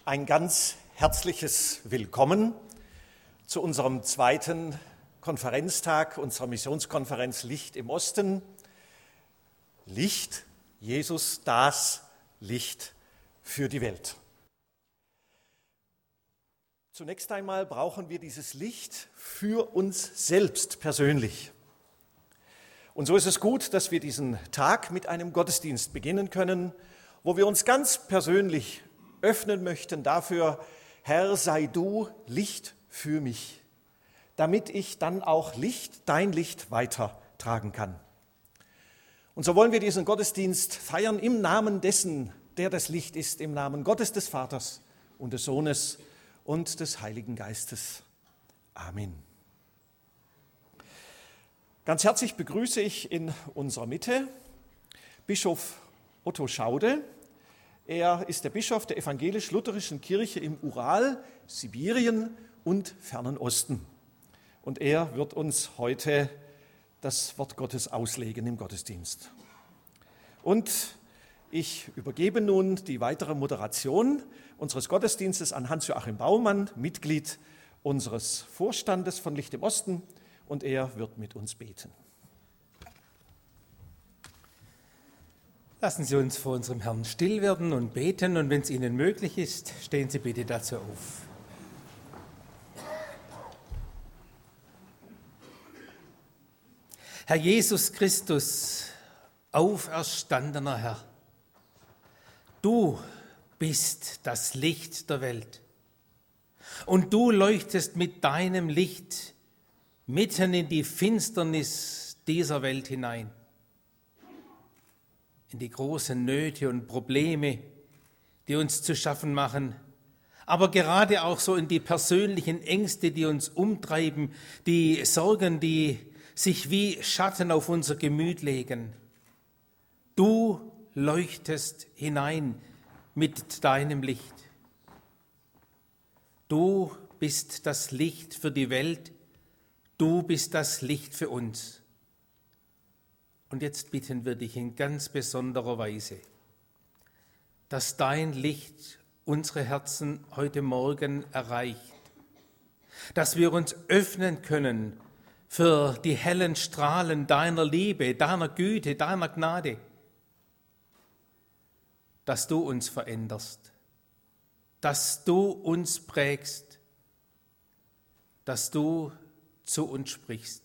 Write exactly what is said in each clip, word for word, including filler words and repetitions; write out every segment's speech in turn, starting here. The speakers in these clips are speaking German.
Ein ganz herzliches Willkommen zu unserem zweiten Konferenztag unserer Missionskonferenz Licht im Osten. Licht, Jesus, das Licht für die Welt. Zunächst einmal brauchen wir dieses Licht für uns selbst persönlich. Und so ist es gut, dass wir diesen Tag mit einem Gottesdienst beginnen können, wo wir uns ganz persönlich öffnen möchten dafür: Herr, sei du Licht für mich, damit ich dann auch Licht, dein Licht weitertragen kann. Und so wollen wir diesen Gottesdienst feiern im Namen dessen, der das Licht ist, im Namen Gottes des Vaters und des Sohnes und des Heiligen Geistes. Amen. Ganz herzlich begrüße ich in unserer Mitte Bischof Otto Schaude. Er ist der Bischof der evangelisch-lutherischen Kirche im Ural, Sibirien und Fernen Osten. Und er wird uns heute das Wort Gottes auslegen im Gottesdienst. Und ich übergebe nun die weitere Moderation unseres Gottesdienstes an Hans-Joachim Baumann, Mitglied unseres Vorstandes von Licht im Osten, und er wird mit uns beten. Lassen Sie uns vor unserem Herrn still werden und beten, und wenn es Ihnen möglich ist, stehen Sie bitte dazu auf. Herr Jesus Christus, auferstandener Herr, du bist das Licht der Welt und du leuchtest mit deinem Licht mitten in die Finsternis dieser Welt hinein, in die großen Nöte und Probleme, die uns zu schaffen machen, aber gerade auch so in die persönlichen Ängste, die uns umtreiben, die Sorgen, die sich wie Schatten auf unser Gemüt legen. Du leuchtest hinein mit deinem Licht. Du bist das Licht für die Welt, du bist das Licht für uns. Und jetzt bitten wir dich in ganz besonderer Weise, dass dein Licht unsere Herzen heute Morgen erreicht, dass wir uns öffnen können für die hellen Strahlen deiner Liebe, deiner Güte, deiner Gnade, dass du uns veränderst, dass du uns prägst, dass du zu uns sprichst.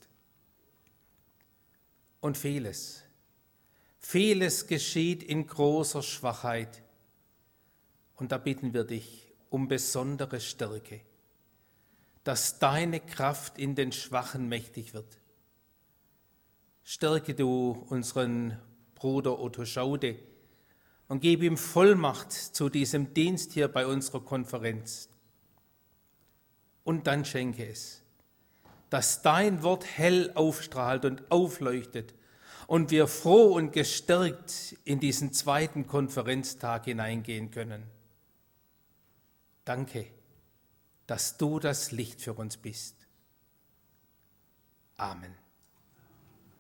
Und vieles, vieles geschieht in großer Schwachheit. Und da bitten wir dich um besondere Stärke, dass deine Kraft in den Schwachen mächtig wird. Stärke du unseren Bruder Otto Schaude und gib ihm Vollmacht zu diesem Dienst hier bei unserer Konferenz. Und dann schenke es, dass dein Wort hell aufstrahlt und aufleuchtet und wir froh und gestärkt in diesen zweiten Konferenztag hineingehen können. Danke, dass du das Licht für uns bist. Amen.